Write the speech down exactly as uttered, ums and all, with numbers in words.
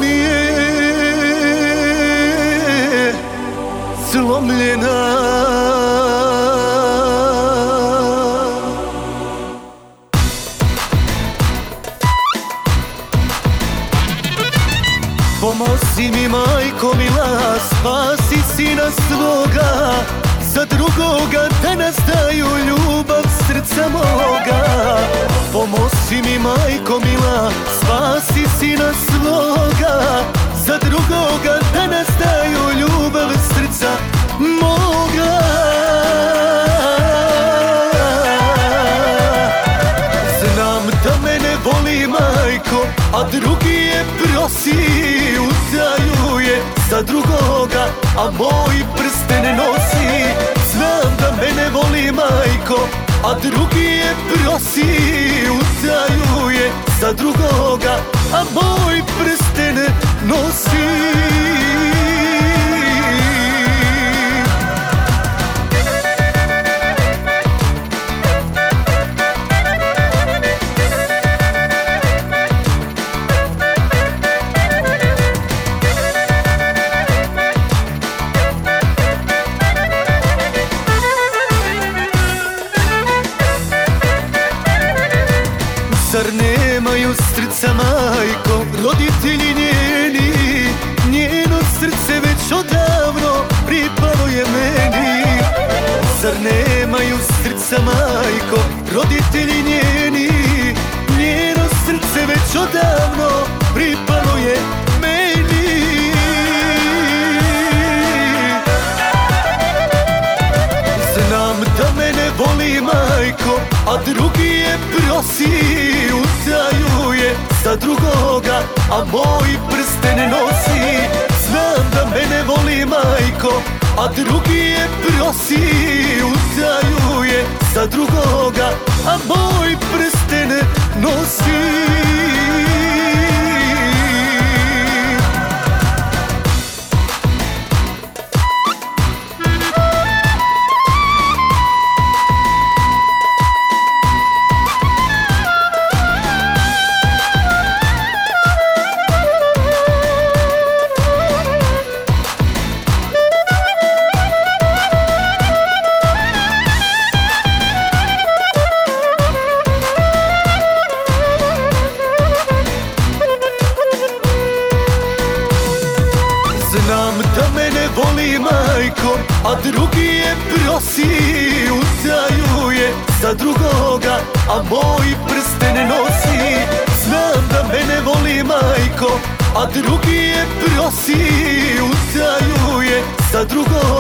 mi je slomljena. Pomozi mi, majko mila, spasi sina svoga, za drugoga da nas daju ljubav srca moga. Pomozi mi, majko mila, spasi sina svoga, za drugoga da nas daju ljubav srca moga. Znam da mene voli majko, a drugi je prosi, utajuje za drugoga, a moj prsten nosi. Znam da mene voli majko, a drugi je prosi, utajuje za drugoga, a moj prsten nosi. Zar nemaju srca, majko, roditelji njeni? Njeno srce već odavno pripalo je meni. Zar nemaju srca, majko, roditelji njeni? Njeno srce već odavno pripalo je meni. Znam da mene voli majko, a drugi je prosi, utajuje za drugoga, a moj prsten nosi. Znam da mene voli majko, a drugi je prosi, utajuje za drugoga, a moj prsten nosi. Znam da mene voli majko, a drugi je prosi, utajuje za drugoga, a moj prsten nosi. Znam da mene voli majko, a drugi je prosi, utajuje za drugoga.